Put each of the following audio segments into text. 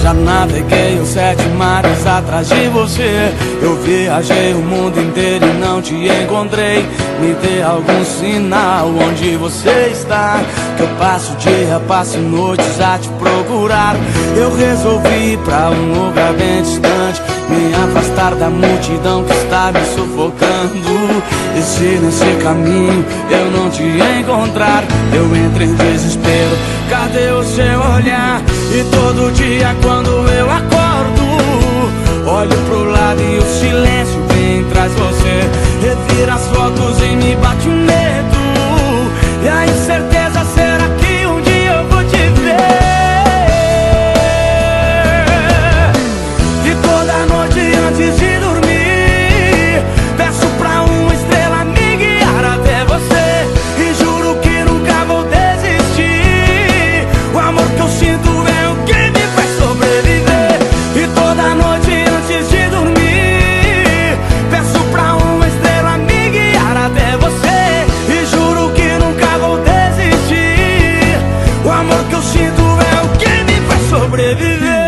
Já naveguei os 7 mares atrás de você. Eu viajei o mundo inteiro e não te encontrei. Me dê algum sinal onde você está, que eu passo dia, passo noites a te procurar. Eu resolvi ir pra um lugar bem distante, me afastar da multidão que está me sufocando. E se nesse caminho eu não te encontrar, eu entro em desespero. Cadê o seu olhar? E todo dia quando eu acordo, olho pro lado e o silêncio vem traz você. Revira as fotos e me bate um medo, e a incerteza, será que um dia eu vou te ver? E toda noite antes de dormir, peço pra uma estrela me guiar até você. E juro que nunca vou desistir. O amor que eu sinto é o que me faz sobreviver. E toda noite antes de dormir, peço pra uma estrela me guiar até você. E juro que nunca vou desistir. O amor que eu sinto é o que me faz sobreviver.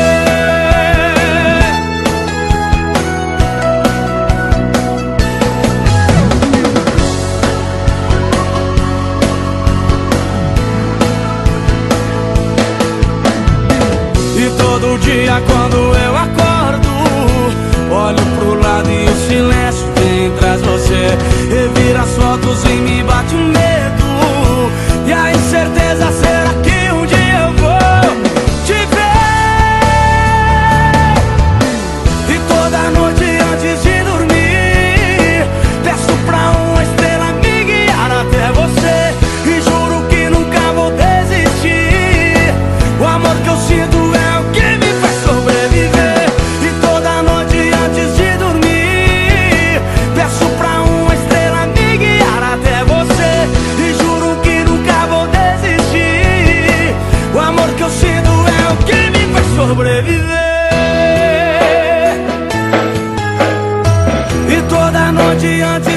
Todo dia quando eu acordo, olho pro lado e o silêncio vem traz você. Revira as fotos e me bate um medo, e a incerteza, será que um dia eu vou te ver? E toda noite antes de dormir, peço pra uma estrela me guiar até você. E juro que nunca vou desistir. O amor que eu sinto é o que me faz sobreviver. E toda noite antes de dormir, peço pra uma estrela me guiar até você. E juro que nunca vou desistir. O amor que eu sinto é o que me faz sobreviver. E toda noite antes